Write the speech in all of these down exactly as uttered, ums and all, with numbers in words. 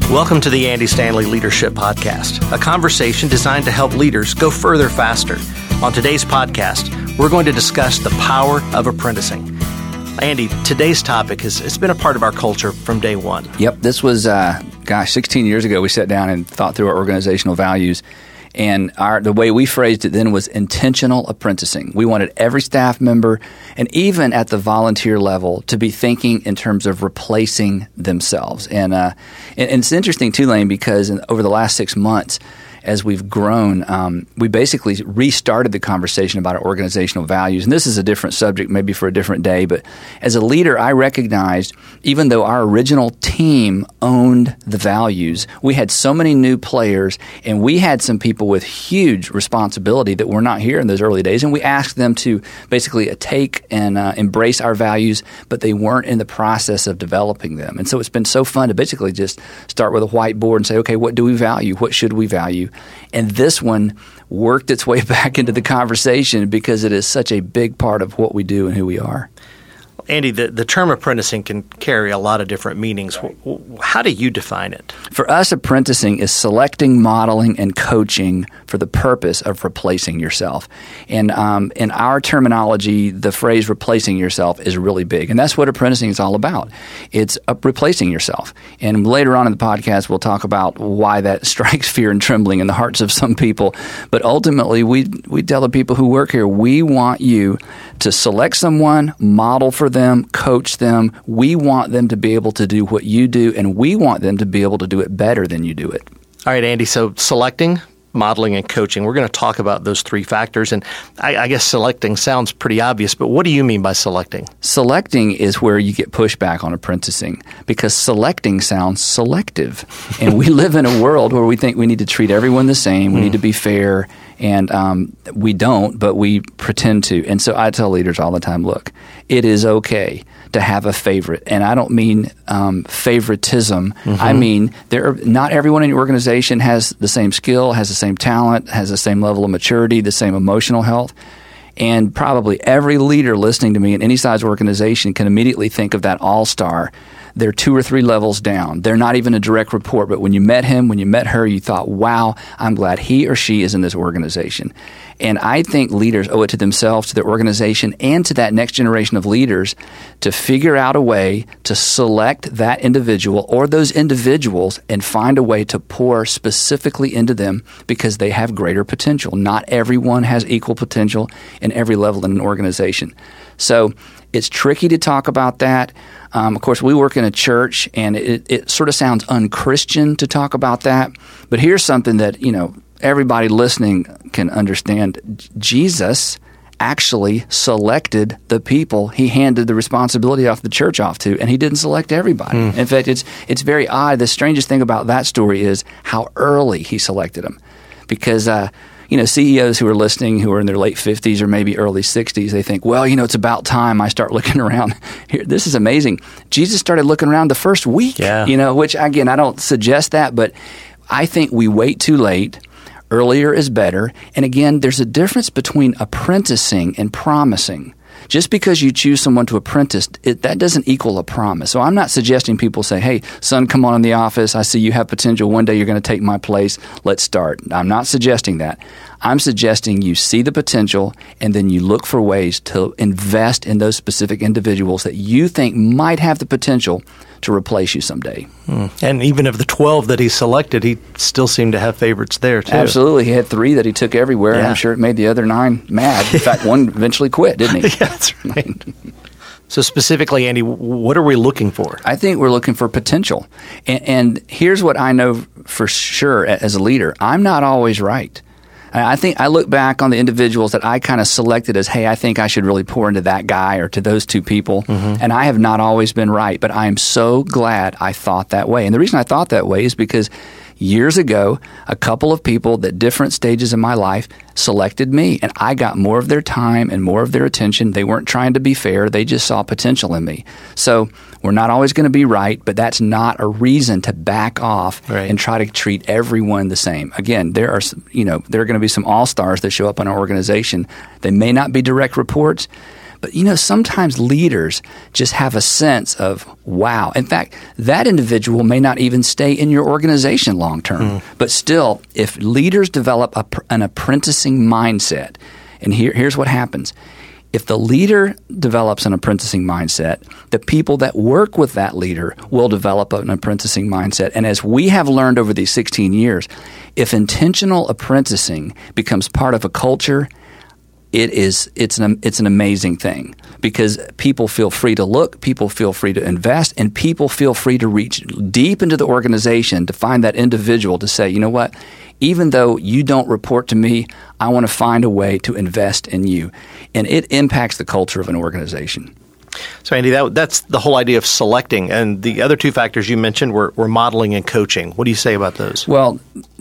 Welcome to the Andy Stanley Leadership Podcast, a conversation designed to help leaders go further faster. On today's podcast, we're going to discuss the power of apprenticing. Andy, today's topic has it's been a part of our culture from day one. Yep, this was, uh, gosh, sixteen years ago we sat down and thought through our organizational values. And our, the way we phrased it then was intentional apprenticing. We wanted every staff member, and even at the volunteer level, to be thinking in terms of replacing themselves. And, uh, and, and it's interesting too, Lane, because in, over the last six months, as we've grown, um, we basically restarted the conversation about our organizational values. And this is a different subject, maybe for a different day. But as a leader, I recognized, even though our original team owned the values, we had so many new players, and we had some people with huge responsibility that were not here in those early days. And we asked them to basically take and uh, embrace our values, but they weren't in the process of developing them. And so it's been so fun to basically just start with a whiteboard and say, okay, what do we value? What should we value? And this one worked its way back into the conversation because it is such a big part of what we do and who we are. Andy, the, the term apprenticing can carry a lot of different meanings. How do you define it? For us, apprenticing is selecting, modeling, and coaching for the purpose of replacing yourself. And um, in our terminology, the phrase replacing yourself is really big. And that's what apprenticing is all about. It's uh, replacing yourself. And later on in the podcast, we'll talk about why that strikes fear and trembling in the hearts of some people. But ultimately, we, we tell the people who work here, we want you to select someone, model for them, coach them. We want them to be able to do what you do, and we want them to be able to do it better than you do it. All right, Andy, so selecting, modeling, and coaching. We're going to talk about those three factors, and I, I guess selecting sounds pretty obvious, but what do you mean by selecting? Selecting is where you get pushback on apprenticing, because selecting sounds selective, and we live in a world where we think we need to treat everyone the same, we mm. need to be fair, and um, we don't, but we pretend to. And so I tell leaders all the time, look, it is okay to have a favorite. And I don't mean um, favoritism. Mm-hmm. I mean, there are, not everyone in your organization has the same skill, has the same talent, has the same level of maturity, the same emotional health. And probably every leader listening to me in any size organization can immediately think of that all-star. They're two or three levels down. They're not even a direct report, but when you met him, when you met her, you thought, wow, I'm glad he or she is in this organization. And I think leaders owe it to themselves, to their organization, and to that next generation of leaders to figure out a way to select that individual or those individuals and find a way to pour specifically into them because they have greater potential. Not everyone has equal potential in every level in an organization. So it's tricky to talk about that. Um, of course, we work in a church, and it, it sort of sounds unchristian to talk about that. But here's something that, you know, everybody listening can understand. Jesus actually selected the people he handed the responsibility of the church off to, and he didn't select everybody. Mm. In fact, it's it's very odd. The strangest thing about that story is how early he selected them. Because uh, you know, C E Os who are listening, who are in their late fifties or maybe early sixties, they think, well, you know, it's about time I start looking around. Here, this is amazing. Jesus started looking around the first week, yeah. you know, which, again, I don't suggest that, but I think we wait too late. Earlier is better. And again, there's a difference between apprenticing and promising. Just because you choose someone to apprentice, it, that doesn't equal a promise. So I'm not suggesting people say, hey, son, come on in the office. I see you have potential. One day you're going to take my place. Let's start. I'm not suggesting that. I'm suggesting you see the potential, and then you look for ways to invest in those specific individuals that you think might have the potential to replace you someday. Mm. And even of the twelve that he selected, he still seemed to have favorites there, too. Absolutely. He had three that he took everywhere, yeah. and I'm sure it made the other nine mad. In fact, one eventually quit, didn't he? Yeah, that's right. So specifically, Andy, what are we looking for? I think we're looking for potential. And, and here's what I know for sure as a leader. I'm not always right. I think I look back on the individuals that I kind of selected as, hey, I think I should really pour into that guy or to those two people, mm-hmm. and I have not always been right, but I am so glad I thought that way. And the reason I thought that way is because years ago, a couple of people at different stages in my life selected me, and I got more of their time and more of their attention. They weren't trying to be fair. They just saw potential in me. So we're not always going to be right, but that's not a reason to back off right. and try to treat everyone the same. Again, there are, you know, there are going to be some all-stars that show up in our organization. They may not be direct reports, but But, you know, sometimes leaders just have a sense of, wow. In fact, that individual may not even stay in your organization long term. Mm. But still, if leaders develop a, an apprenticing mindset, and here, here's what happens. If the leader develops an apprenticing mindset, the people that work with that leader will develop an apprenticing mindset. And as we have learned over these sixteen years, if intentional apprenticing becomes part of a culture, it is it's an it's an amazing thing, because people feel free to look, people feel free to invest, and people feel free to reach deep into the organization to find that individual to say, you know what, even though you don't report to me, I want to find a way to invest in you. And it impacts the culture of an organization. So, Andy, that, that's the whole idea of selecting. And the other two factors you mentioned were, were modeling and coaching. What do you say about those? Well,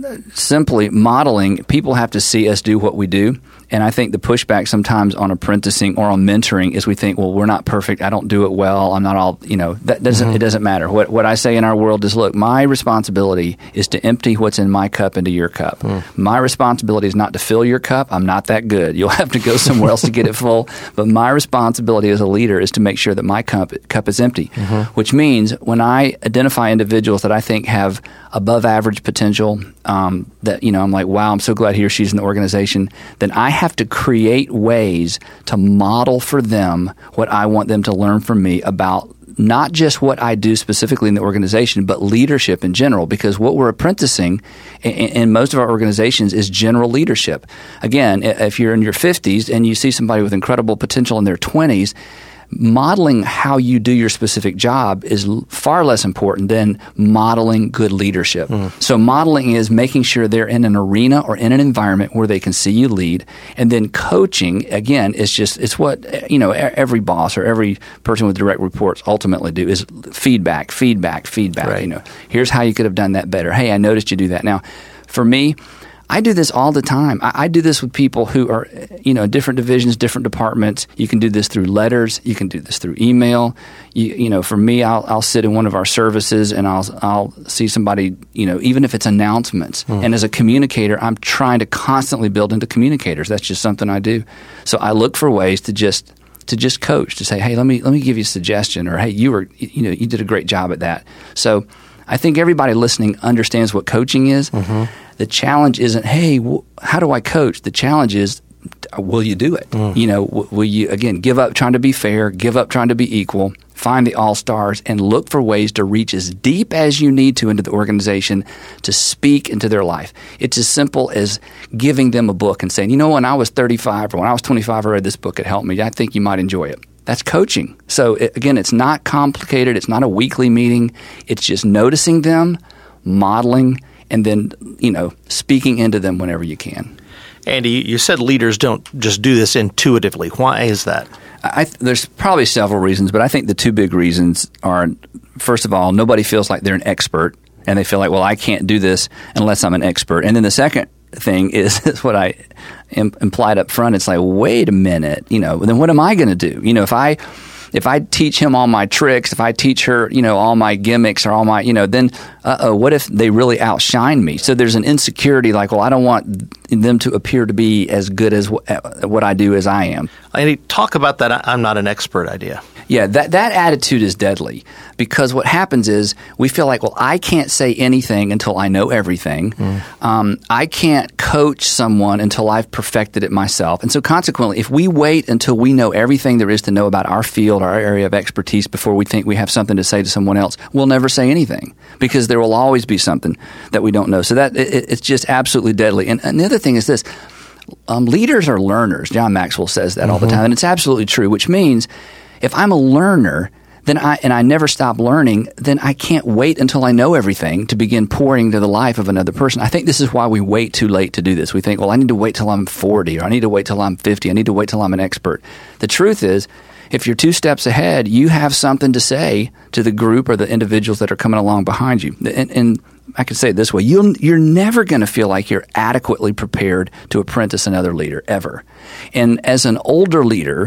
simply modeling, people have to see us do what we do. And I think the pushback sometimes on apprenticing or on mentoring is we think, well, we're not perfect. I don't do it well. I'm not all, you know, that doesn't, mm-hmm. it doesn't matter. What what I say in our world is, look, my responsibility is to empty what's in my cup into your cup. Mm. My responsibility is not to fill your cup. I'm not that good. You'll have to go somewhere else to get it full. But my responsibility as a leader is to make sure that my cup, cup is empty, mm-hmm. which means when I identify individuals that I think have above average potential, um, that, you know, I'm like, wow, I'm so glad he or she's in the organization, then I have to create ways to model for them what I want them to learn from me about not just what I do specifically in the organization, but leadership in general, because what we're apprenticing in, in most of our organizations is general leadership. Again, if you're in your fifties and you see somebody with incredible potential in their twenties, modeling how you do your specific job is far less important than modeling good leadership. Mm. So modeling is making sure they're in an arena or in an environment where they can see you lead. And then coaching, again, is just, it's what, you know, every boss or every person with direct reports ultimately do, is feedback, feedback, feedback. Right. You know, here's how you could have done that better. Hey, I noticed you do that. Now, for me, I do this all the time. I, I do this with people who are, you know, different divisions, different departments. You can do this through letters. You can do this through email. You, you know, for me, I'll, I'll sit in one of our services and I'll, I'll see somebody, you know, even if it's announcements. Mm. And as a communicator, I'm trying to constantly build into communicators. That's just something I do. So I look for ways to just to just coach, to say, hey, let me let me give you a suggestion, or hey, you were, you know, you did a great job at that. So I think everybody listening understands what coaching is. Mm-hmm. The challenge isn't, hey, wh- how do I coach? The challenge is, will you do it? Mm. You know, w- will you, again, give up trying to be fair, give up trying to be equal, find the all-stars, and look for ways to reach as deep as you need to into the organization to speak into their life. It's as simple as giving them a book and saying, you know, when I was thirty-five or when I was twenty-five, I read this book. It helped me. I think you might enjoy it. That's coaching. So, it, again, it's not complicated. It's not a weekly meeting. It's just noticing them, modeling, and then, you know, speaking into them whenever you can. Andy, you said leaders don't just do this intuitively. Why is that? I, there's probably several reasons, but I think the two big reasons are, first of all, nobody feels like they're an expert, and they feel like, well, I can't do this unless I'm an expert. And then the second thing is, is what I im- implied up front. It's like, wait a minute, you know, then what am I going to do? You know, if I if I teach him all my tricks, if I teach her, you know, all my gimmicks or all my, you know, then, uh-oh, what if they really outshine me? So there's an insecurity like, well, I don't want them to appear to be as good as w- what I do as I am. Andy, talk about that I'm not an expert idea. Yeah, that, that attitude is deadly, because what happens is we feel like, well, I can't say anything until I know everything. Mm. Um, I can't coach someone until I've perfected it myself. And so consequently, if we wait until we know everything there is to know about our field, our area of expertise, before we think we have something to say to someone else, we'll never say anything, because there will always be something that we don't know. So that it, it's just absolutely deadly. And, and the other thing is this. Um, leaders are learners. John Maxwell says that mm-hmm. all the time, and it's absolutely true, which means if I'm a learner, then I and I never stop learning, then I can't wait until I know everything to begin pouring into the life of another person. I think this is why we wait too late to do this. We think, well, I need to wait till I'm forty, or I need to wait till I'm fifty. I need to wait till I'm an expert. The truth is, if you're two steps ahead, you have something to say to the group or the individuals that are coming along behind you. And, and I can say it this way, you'll, you're never going to feel like you're adequately prepared to apprentice another leader, ever. And as an older leader,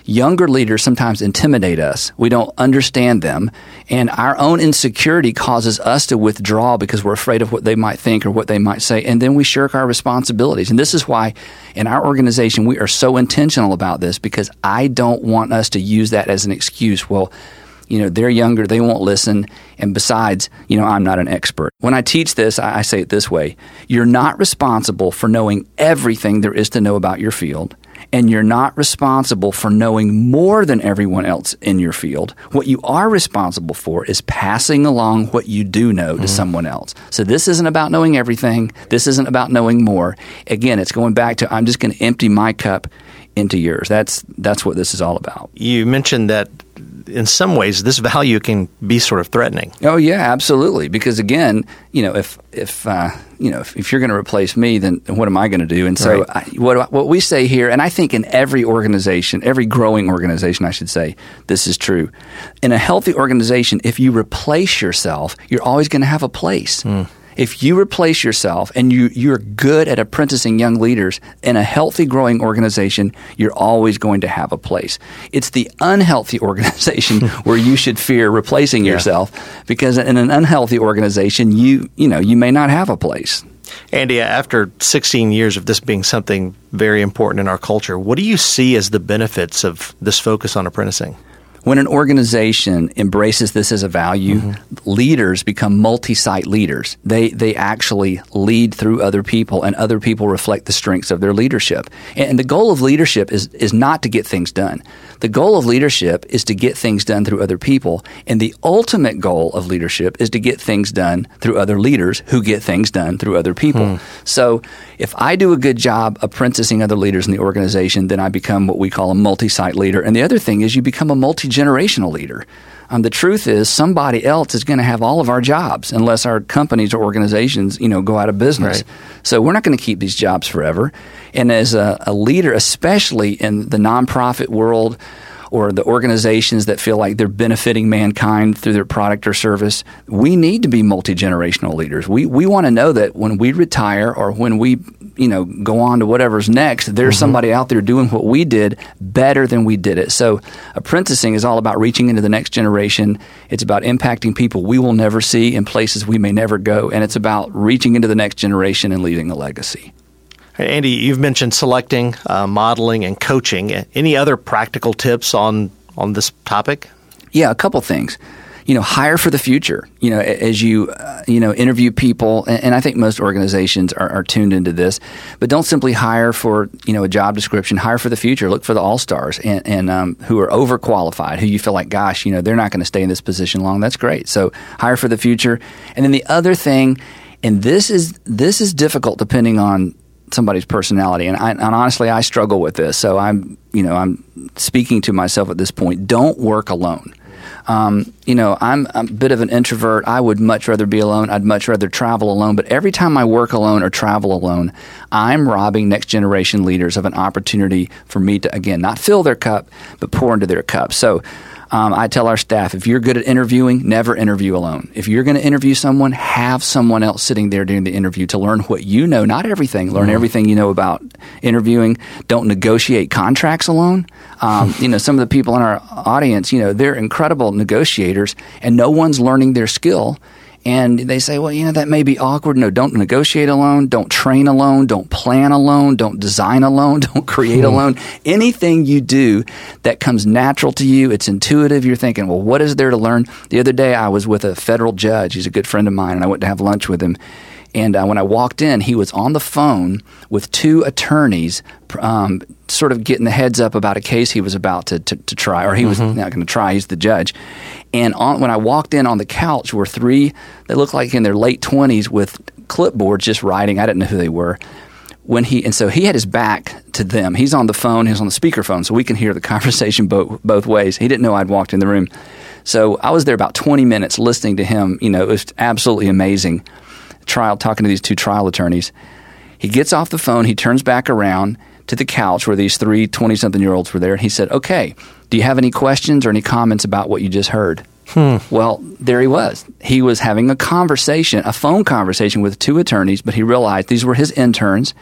younger leaders sometimes intimidate us. We don't understand them, and our own insecurity causes us to withdraw because we're afraid of what they might think or what they might say, and then we shirk our responsibilities. And this is why in our organization we are so intentional about this, because I don't want us to use that as an excuse. Well, you know, they're younger, they won't listen, and besides, you know, I'm not an expert. When I teach this, I, I say it this way: you're not responsible for knowing everything there is to know about your field, and you're not responsible for knowing more than everyone else in your field. What you are responsible for is passing along what you do know to mm. someone else. So this isn't about knowing everything. This isn't about knowing more. Again, it's going back to, I'm just going to empty my cup into yours. That's that's what this is all about. You mentioned that in some ways this value can be sort of threatening. Oh yeah, absolutely. Because again, you know, if if uh, you know if, if you're going to replace me, then what am I going to do? And so, right. I, what what we say here, and I think in every organization, every growing organization, I should say, this is true. In a healthy organization, if you replace yourself, you're always going to have a place. Mm. If you replace yourself and you, you're good at apprenticing young leaders in a healthy, growing organization, you're always going to have a place. It's the unhealthy organization where you should fear replacing yeah. yourself, because in an unhealthy organization, you you know you may not have a place. Andy, after sixteen years of this being something very important in our culture, what do you see as the benefits of this focus on apprenticing? When an organization embraces this as a value, mm-hmm. leaders become multi-site leaders. They they actually lead through other people, and other people reflect the strengths of their leadership. And the goal of leadership is is not to get things done. The goal of leadership is to get things done through other people. And the ultimate goal of leadership is to get things done through other leaders who get things done through other people. Mm. So if I do a good job apprenticing other leaders in the organization, then I become what we call a multi-site leader. And the other thing is you become a multi-generational leader. Um, the truth is somebody else is going to have all of our jobs unless our companies or organizations, you know, go out of business. Right. So we're not going to keep these jobs forever. And as a, a leader, especially in the nonprofit world or the organizations that feel like they're benefiting mankind through their product or service, we need to be multi-generational leaders. We we want to know that when we retire or when we you know go on to whatever's next, there's mm-hmm. somebody out there doing what we did better than we did it. So apprenticing is all about reaching into the next generation. It's about impacting people we will never see in places we may never go, and it's about reaching into the next generation and leaving a legacy. Andy, you've mentioned selecting, uh, modeling, and coaching. Any other practical tips on, on this topic? Yeah, a couple things. You know, hire for the future. You know, as you, uh, you know, interview people, and, and I think most organizations are, are tuned into this, but don't simply hire for, you know, a job description. Hire for the future. Look for the all-stars and, and um, who are overqualified, who you feel like, gosh, you know, they're not going to stay in this position long. That's great. So hire for the future. And then the other thing, and this is this is difficult depending on somebody's personality, and, I, and honestly, I struggle with this. So I'm, you know, I'm speaking to myself at this point. Don't work alone. Um, you know, I'm, I'm a bit of an introvert. I would much rather be alone. I'd much rather travel alone. But every time I work alone or travel alone, I'm robbing next generation leaders of an opportunity for me to, again, not fill their cup, but pour into their cup. So Um, I tell our staff, if you're good at interviewing, never interview alone. If you're going to interview someone, have someone else sitting there during the interview to learn what you know, not everything. Learn mm-hmm. everything you know about interviewing. Don't negotiate contracts alone. Um, you know, some of the people in our audience, you know, they're incredible negotiators, and no one's learning their skill. And they say, well, you know, that may be awkward. No, don't negotiate alone. Don't train alone. Don't plan alone. Don't design alone. Don't create alone. Anything you do that comes natural to you, it's intuitive. You're thinking, well, what is there to learn? The other day I was with a federal judge. He's a good friend of mine, and I went to have lunch with him. And uh, when I walked in, he was on the phone with two attorneys um, sort of getting the heads up about a case he was about to, to, to try, or he was mm-hmm. not going to try. He's the judge. And on, when I walked in, on the couch were three, they looked like in their late twenties with clipboards just writing. I didn't know who they were. When he And so he had his back to them. He's on the phone. He's on the speakerphone, so we can hear the conversation both, both ways. He didn't know I'd walked in the room. So I was there about twenty minutes listening to him. You know, it was absolutely amazing. Trial, talking to these two trial attorneys. He gets off the phone. He turns back around to the couch where these three twenty-something-year-olds were there. And he said, okay, do you have any questions or any comments about what you just heard? Hmm. Well, there he was. He was having a conversation, a phone conversation with two attorneys, but he realized these were his interns.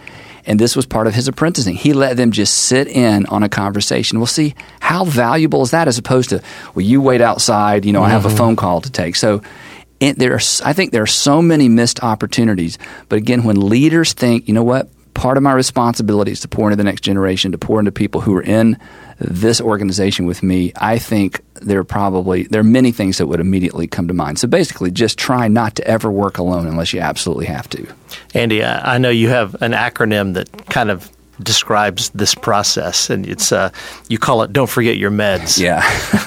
And this was part of his apprenticing. He let them just sit in on a conversation. Well, see, how valuable is that as opposed to, well, you wait outside, you know, mm-hmm. I have a phone call to take. So it, there are, I think there are so many missed opportunities. But again, when leaders think, you know what, part of my responsibility is to pour into the next generation, to pour into people who are in this organization with me, I think there are probably, there are many things that would immediately come to mind. So basically, just try not to ever work alone unless you absolutely have to. Andy, I know you have an acronym that kind of describes this process, and it's uh, you call it "Don't Forget Your Meds." Yeah,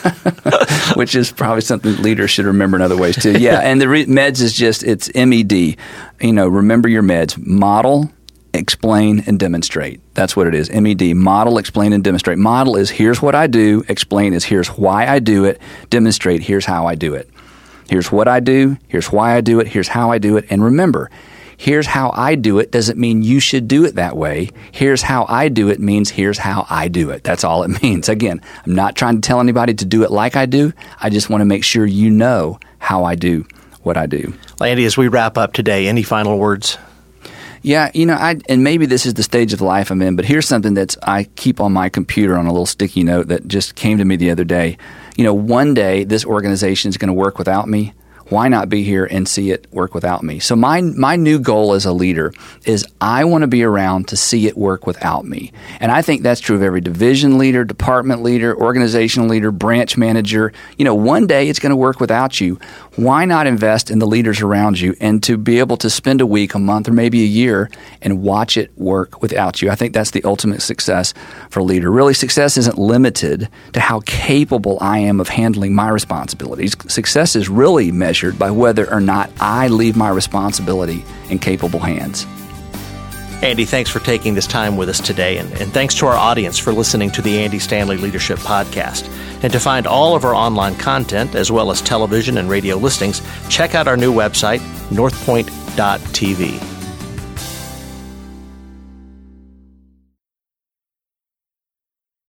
which is probably something leaders should remember in other ways too. Yeah, and the re- meds is just, it's M E D. You know, remember your meds. Model, explain, and demonstrate. That's what it is. M E D, model, explain, and demonstrate. Model is here's what I do. Explain is here's why I do it. Demonstrate, here's how I do it. Here's what I do. Here's why I do it. Here's how I do it. And remember, here's how I do it doesn't mean you should do it that way. Here's how I do it means here's how I do it. That's all it means. Again, I'm not trying to tell anybody to do it like I do. I just want to make sure you know how I do what I do. Well, Andy, as we wrap up today, any final words? Yeah, you know, I, and maybe this is the stage of life I'm in, but here's something that I keep on my computer on a little sticky note that just came to me the other day. You know, one day this organization is going to work without me. Why not be here and see it work without me? So my my new goal as a leader is I want to be around to see it work without me. And I think that's true of every division leader, department leader, organizational leader, branch manager. You know, one day it's going to work without you. Why not invest in the leaders around you and to be able to spend a week, a month, or maybe a year and watch it work without you? I think that's the ultimate success for a leader. Really, success isn't limited to how capable I am of handling my responsibilities. Success is really measured by whether or not I leave my responsibility in capable hands. Andy, thanks for taking this time with us today, and, and thanks to our audience for listening to the Andy Stanley Leadership Podcast. And to find all of our online content, as well as television and radio listings, check out our new website, north point dot t v.